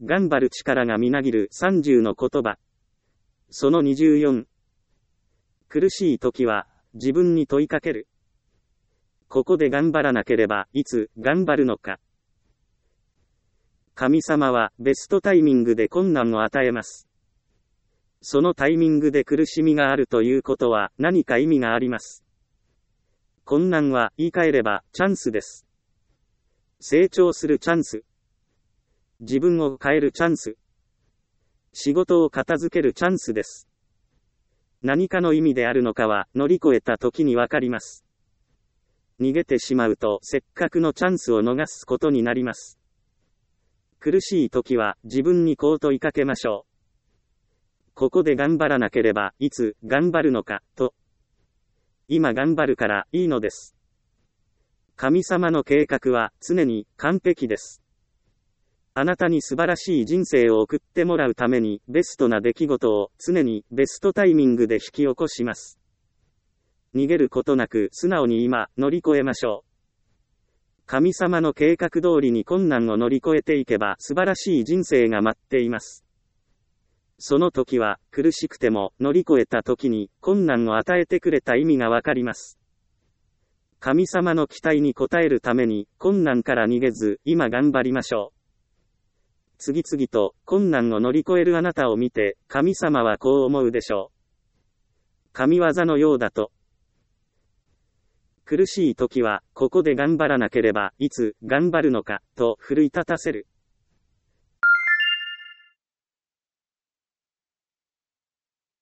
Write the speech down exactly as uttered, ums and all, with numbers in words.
頑張る力がみなぎるさんじゅうの言葉。そのにじゅうよん。苦しい時は、自分に問いかける。ここで頑張らなければ、いつ頑張るのか。神様はベストタイミングで困難を与えます。そのタイミングで苦しみがあるということは何か意味があります。困難は言い換えればチャンスです。成長するチャンス。自分を変えるチャンス。仕事を片付けるチャンスです。何かの意味であるのかは乗り越えた時にわかります。逃げてしまうとせっかくのチャンスを逃すことになります。苦しい時は自分にこう問いかけましょう。ここで頑張らなければいつ頑張るのかと。今頑張るからいいのです。神様の計画は常に完璧です。あなたに素晴らしい人生を送ってもらうためにベストな出来事を常にベストタイミングで引き起こします。逃げることなく素直に今乗り越えましょう。神様の計画通りに困難を乗り越えていけば素晴らしい人生が待っています。その時は苦しくても乗り越えた時に困難を与えてくれた意味がわかります。神様の期待に応えるために困難から逃げず今頑張りましょう。次々と困難を乗り越えるあなたを見て神様はこう思うでしょう。神業のようだと。苦しい時はここで頑張らなければいつ頑張るのかと奮い立たせる。